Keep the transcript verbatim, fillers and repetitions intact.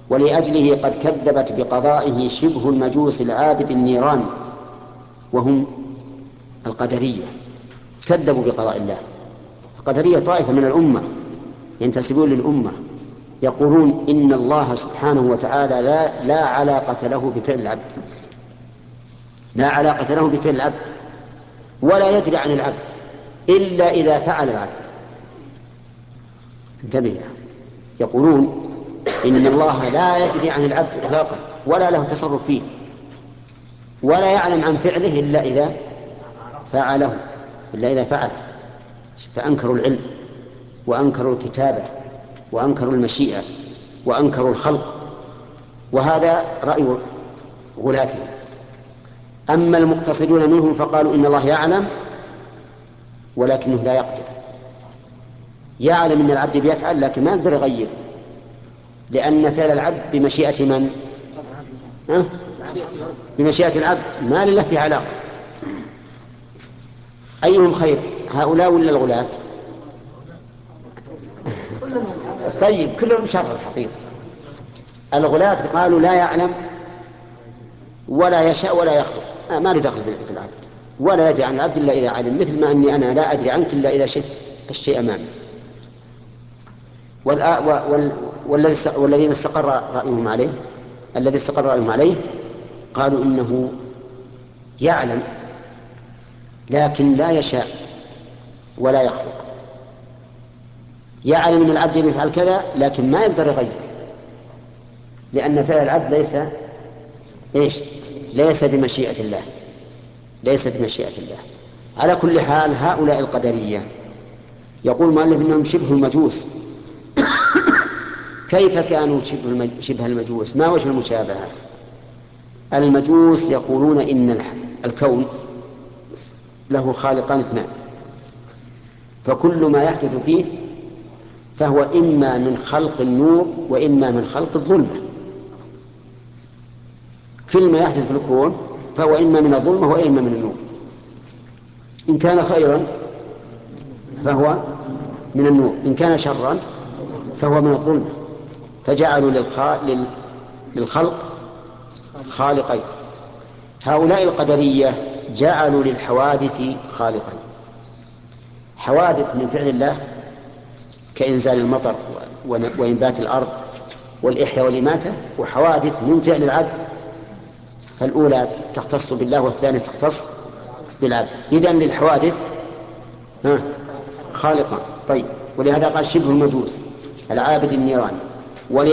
ولأجله قد كذبت بقضائه شبه المجوس العابد النيراني، وهم القدرية. كذبوا بقضاء الله. القدرية طائفة من الأمة ينتسبون للأمة، يقولون إن الله سبحانه وتعالى لا, لا علاقة له بفعل العبد، لا علاقة له بفعل العبد، ولا يدري عن العبد إلا إذا فعل العبد. انتبه، يقولون إن الله لا يدري عن العبد إطلاقا، ولا له تصرف فيه، ولا يعلم عن فعله إلا إذا فعله، إلا إذا فعله. فأنكروا العلم، وأنكروا الكتابة، وأنكروا المشيئة، وأنكروا الخلق، وهذا رأي غلاتهم. أما المقتصدون منهم فقالوا إن الله يعلم ولكنه لا يقدر. يعلم أن العبد بيفعل لكن ما يقدر يغير، لأن فعل العبد بمشيئة من؟ أه؟ بمشيئة العبد، ما لله فيه علاقة. أيهم خير، هؤلاء ولا الغلاة؟ طيب كلهم شر الحقيقة. الغلاة قالوا لا يعلم ولا يشاء ولا يخلق، آه ما له دخل بالعبد، ولا يدري عن العبد إلا إذا علم، مثل ما أني أنا لا أدري عنك إلا إذا شفت الشيء أمامي. والذي استقر رأيهم عليه الذي استقر رأيهم عليه قالوا إنه يعلم لكن لا يشاء ولا يخلق. يعلم أن العبد يفعل كذا لكن ما يقدر يغير، لأن فعل العبد ليس إيش؟ ليس بمشيئة الله، ليس بمشيئة الله. على كل حال هؤلاء القدرية يقول المؤلف إنهم شبه المجوس. كيف كانوا شبه المجوس؟ ما وجه المشابهة؟ المجوس يقولون إن الكون له خالقان اثنان، فكل ما يحدث فيه فهو إما من خلق النور وإما من خلق الظلمة. كل ما يحدث في الكون فهو إما من الظلمة وإما من النور. إن كان خيرا فهو من النور، إن كان شرا فهو من الظلمة. فجعلوا للخلق خالقين. هؤلاء القدرية جعلوا للحوادث خالقين، حوادث من فعل الله كإنزال المطر وإنبات الأرض والإحياء والإماتة، وحوادث من فعل العبد، فالأولى تختص بالله والثانية تختص بالعبد. إذن للحوادث خالقا. طيب، ولهذا قال شبه المجوس العابد النيراني.